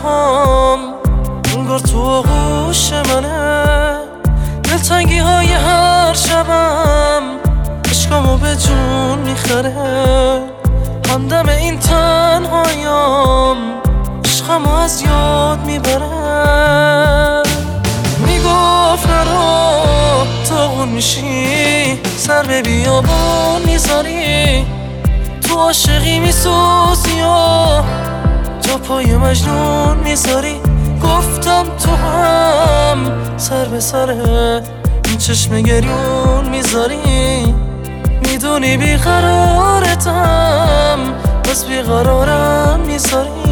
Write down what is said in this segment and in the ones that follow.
هام انگار تو آغوش منه، دلتنگی های هر شبم عشقامو به جون میخره. همدم این تنهایام عشقمو از یاد میبره. میگفت نرو تاغون میشی، سر به بیابون میذاری، تو عاشقی میسوزی و جا پای مجنون میذاری. گفتم تو هم سر به سره این چشم گریون میذاری، میدونی بیقرارتم بس بیقرارم میذاری.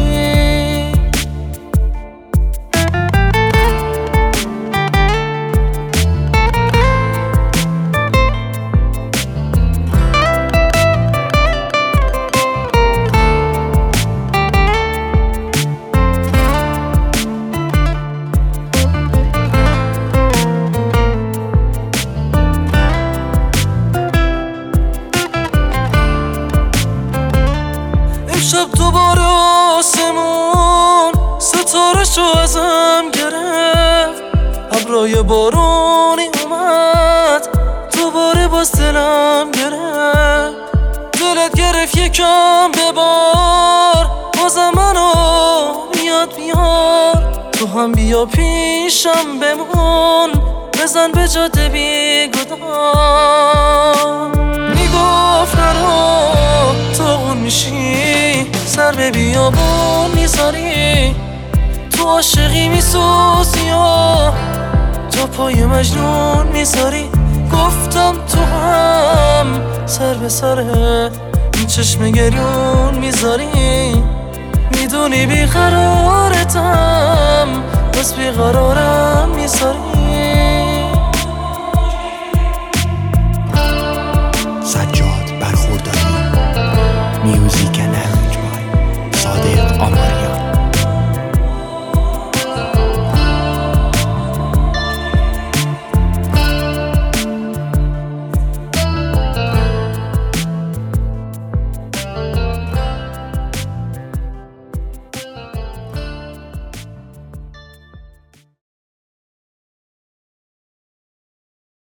شب دوباره آسمون ستاره‌شو ازم گرفت، ابرای بارونی اومد دوباره باز دلم گرفت. دلت گرفت یکم ببار، بازم منو بیاد بیار، تو هم بیا پیشم بمون، بزن به جاده بیگدار. میگفت نرو تاغون میشی، سر به بیابون میذاری، تو عاشقی میسوزی و جا پای مجنون میذاری. گفتم تو هم سر به سره این چشم گریون میذاری، میدونی بیقرارتم بس بیقرارم میذاری.